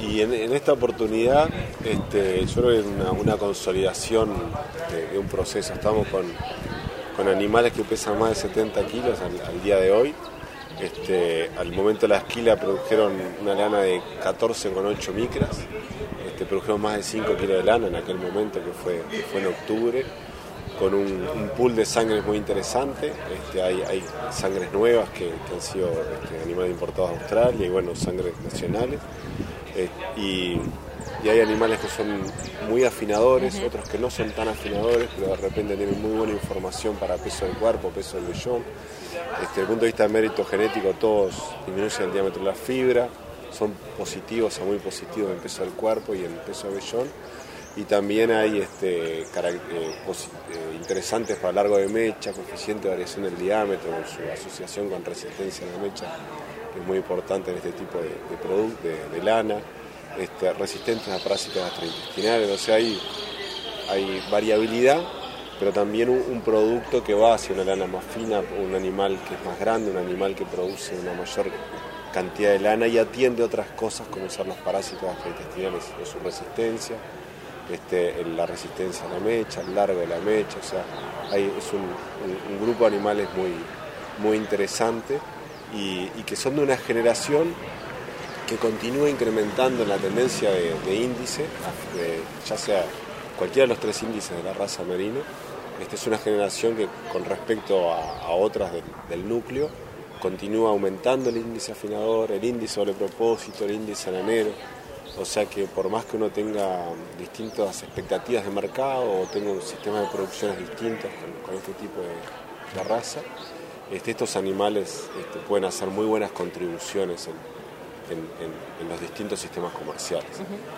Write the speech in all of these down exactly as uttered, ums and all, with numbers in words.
Y en, en esta oportunidad, este, yo creo que es una, una consolidación de, de un proceso. Estamos con, con animales que pesan más de setenta kilos al, al día de hoy. Este, al momento de la esquila produjeron una lana de catorce coma ocho micras, este, produjeron más de cinco kilos de lana en aquel momento, que fue, que fue en octubre, con un, un pool de sangres muy interesante. Este, hay, hay sangres nuevas que, que han sido este, animales importados a Australia y bueno, sangres nacionales. Eh, y, y hay animales que son muy afinadores, uh-huh. otros que no son tan afinadores, pero de repente tienen muy buena información para peso del cuerpo, peso del vellón. Este, desde el punto de vista de mérito genético, todos disminuyen el diámetro de la fibra, son positivos o muy positivos en peso del cuerpo y en peso del vellón. Y también hay este, eh, posi- eh, interesantes para largo de mecha, coeficiente de variación del diámetro, con su asociación con resistencia a la mecha, que es muy importante en este tipo de, de productos, de, de lana, este, resistentes a parásitos gastrointestinales. O sea, hay, hay variabilidad, pero también un, un producto que va hacia una lana más fina, un animal que es más grande, un animal que produce una mayor cantidad de lana y atiende otras cosas como ser los parásitos gastrointestinales o su resistencia. Este, la resistencia a la mecha, el largo de la mecha, o sea, hay, es un, un, un grupo de animales muy, muy interesante y, y que son de una generación que continúa incrementando la tendencia de, de índice, de, ya sea cualquiera de los tres índices de la raza merino. Esta es una generación que con respecto a, a otras del, del núcleo continúa aumentando el índice afinador, el índice doble propósito, el índice lanero. O sea que por más que uno tenga distintas expectativas de mercado o tenga un sistema de producciones distintos con, con este tipo de, de raza, este, estos animales este, pueden hacer muy buenas contribuciones en, en, en, en los distintos sistemas comerciales.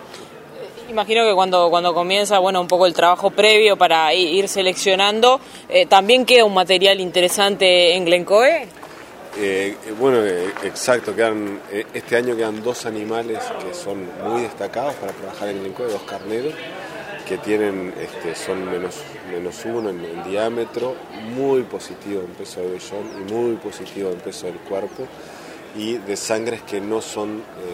Uh-huh. Imagino que cuando, cuando comienza bueno, un poco el trabajo previo para ir seleccionando, eh, ¿también queda un material interesante en Glencoe? Eh, bueno, eh, exacto, quedan, eh, este año quedan dos animales que son muy destacados para trabajar en Glencoe, dos carneros que tienen, este, son menos, menos uno en, en diámetro, muy positivo en peso de vellón y muy positivo en peso del cuerpo, y de sangres que no son,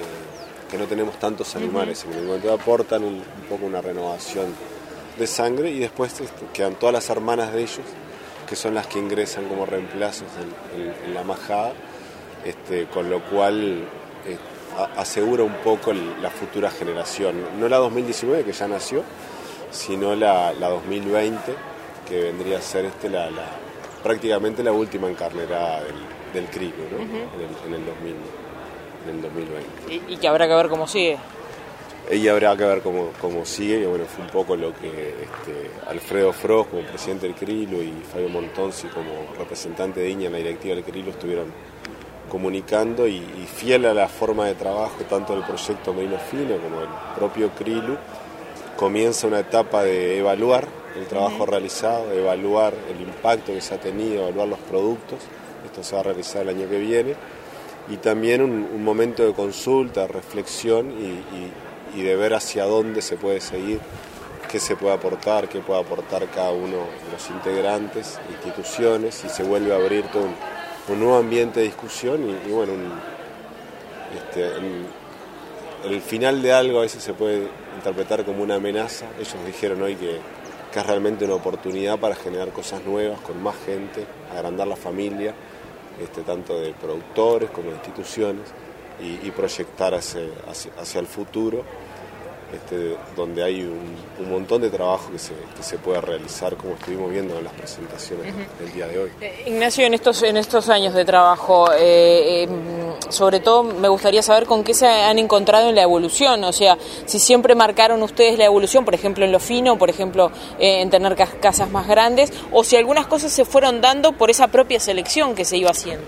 eh, que no tenemos tantos animales, uh-huh. en Glencoe, entonces aportan un, un poco una renovación de sangre, y después este, quedan todas las hermanas de ellos, que son las que ingresan como reemplazos en, en, en la majada, este, con lo cual eh, a, asegura un poco el, la futura generación, no la dos mil diecinueve que ya nació, sino la, la dos mil veinte, que vendría a ser este, la, la, prácticamente la última encarnerada del, del crico, ¿no? uh-huh. en, el, en, el dos mil, en el dos mil veinte. Y, y que habrá que ver cómo sigue. Y habrá que ver cómo, cómo sigue, y bueno, fue un poco lo que este, Alfredo Frost como presidente del Crilo y Fabio Montonsi como representante de I N A en la directiva del Crilo estuvieron comunicando, y, y fiel a la forma de trabajo tanto del proyecto Merino Fino como del propio Crilo, comienza una etapa de evaluar el trabajo uh-huh. realizado, de evaluar el impacto que se ha tenido, evaluar los productos. Esto se va a realizar el año que viene, y también un, un momento de consulta, reflexión y, y y de ver hacia dónde se puede seguir, qué se puede aportar, qué puede aportar cada uno de los integrantes, instituciones, y se vuelve a abrir todo un, un nuevo ambiente de discusión y, y bueno, un, este, un, el final de algo a veces se puede interpretar como una amenaza. Ellos dijeron hoy que, que es realmente una oportunidad para generar cosas nuevas, con más gente, agrandar la familia, este, tanto de productores como de instituciones, y, y proyectar hacia, hacia, hacia el futuro. Este, donde hay un, un montón de trabajo que se, que se puede realizar, como estuvimos viendo en las presentaciones uh-huh. del día de hoy. Eh, Ignacio, en estos, en estos años de trabajo, eh, eh, sobre todo me gustaría saber con qué se han encontrado en la evolución, o sea, si siempre marcaron ustedes la evolución, por ejemplo en lo fino, por ejemplo eh, en tener cas- casas más grandes, o si algunas cosas se fueron dando por esa propia selección que se iba haciendo.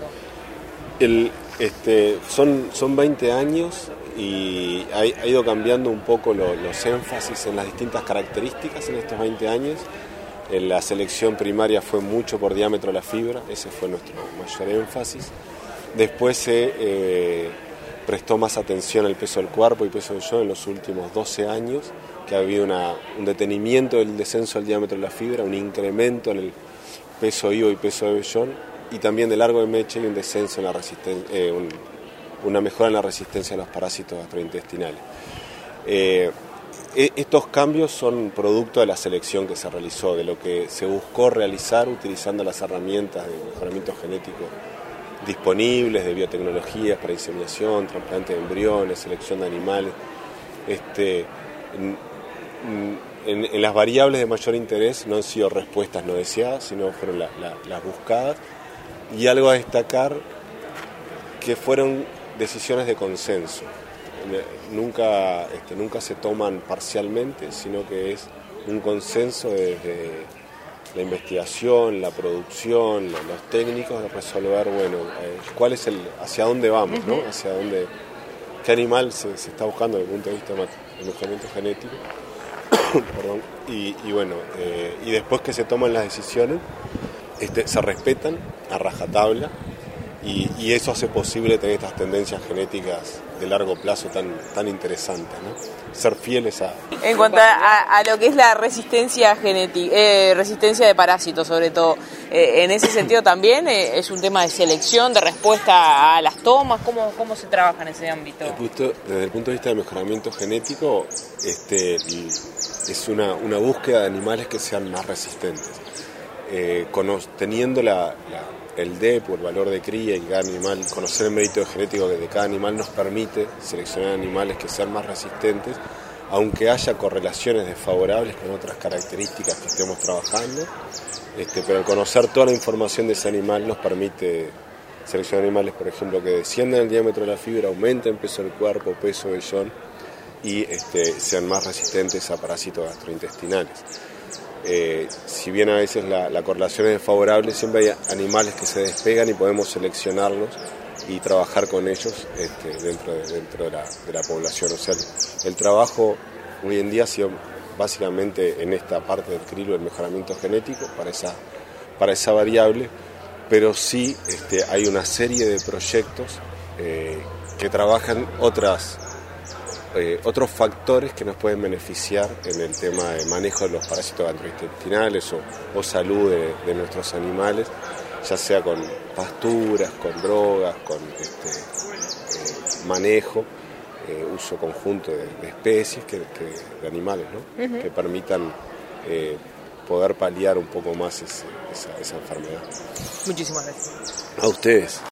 El, este, son, son veinte años y ha, ha ido cambiando un poco lo, los énfasis en las distintas características en estos veinte años. En la selección primaria fue mucho por diámetro de la fibra, ese fue nuestro mayor énfasis. Después se eh, prestó más atención al peso del cuerpo y peso del vellón en los últimos doce años, que ha habido una, un detenimiento del descenso del diámetro de la fibra, un incremento en el peso I V A y peso de vellón, y también de largo de mecha y un descenso en la resistencia, eh, un, una mejora en la resistencia a los parásitos gastrointestinales. Eh, estos cambios son producto de la selección que se realizó, de lo que se buscó realizar utilizando las herramientas de mejoramiento genético disponibles, de biotecnologías para inseminación, trasplante de embriones, selección de animales. Este, en, en, en las variables de mayor interés no han sido respuestas no deseadas, sino fueron la, la, las buscadas. Y algo a destacar, que fueron decisiones de consenso. Nunca, este, nunca se toman parcialmente, sino que es un consenso desde la investigación, la producción, los, los técnicos, de resolver, bueno, eh, cuál es el, hacia dónde vamos, ¿no? Hacia dónde, qué animal se, se está buscando desde el punto de vista del mejoramiento genético. Perdón. Y, y bueno, eh, y después que se toman las decisiones, este, se respetan a rajatabla. Y, y eso hace posible tener estas tendencias genéticas de largo plazo tan, tan interesantes, ¿no? Ser fieles a... En cuanto a, a lo que es la resistencia genética, eh, resistencia de parásitos sobre todo, eh, en ese sentido también eh, es un tema de selección, de respuesta a las tomas, ¿cómo, cómo se trabaja en ese ámbito? El punto, desde el punto de vista del mejoramiento genético, este, es una, una búsqueda de animales que sean más resistentes, eh, cono, teniendo la... la el D E P, el valor de cría y cada animal, conocer el mérito genético de cada animal nos permite seleccionar animales que sean más resistentes, aunque haya correlaciones desfavorables con otras características que estemos trabajando, este, pero al conocer toda la información de ese animal nos permite seleccionar animales, por ejemplo, que desciendan el diámetro de la fibra, aumenten peso del cuerpo, peso vellón y este, sean más resistentes a parásitos gastrointestinales. Eh, si bien a veces la, la correlación es desfavorable, siempre hay animales que se despegan y podemos seleccionarlos y trabajar con ellos este, dentro, de, dentro de, la, de la población. O sea, el, el trabajo hoy en día ha sido básicamente en esta parte del crilo el mejoramiento genético para esa, para esa variable, pero sí este, hay una serie de proyectos eh, que trabajan otras Eh, otros factores que nos pueden beneficiar en el tema de manejo de los parásitos gastrointestinales o, o salud de, de nuestros animales, ya sea con pasturas, con drogas, con este, eh, manejo, eh, uso conjunto de, de especies, que, que, de animales, ¿no? Uh-huh. Que permitan eh, poder paliar un poco más ese, esa, esa enfermedad. Muchísimas gracias. A ustedes.